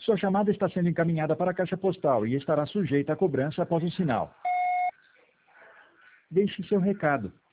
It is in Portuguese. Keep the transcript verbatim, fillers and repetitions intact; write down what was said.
Sua chamada está sendo encaminhada para a caixa postal e estará sujeita a cobrança após o sinal. Deixe seu recado.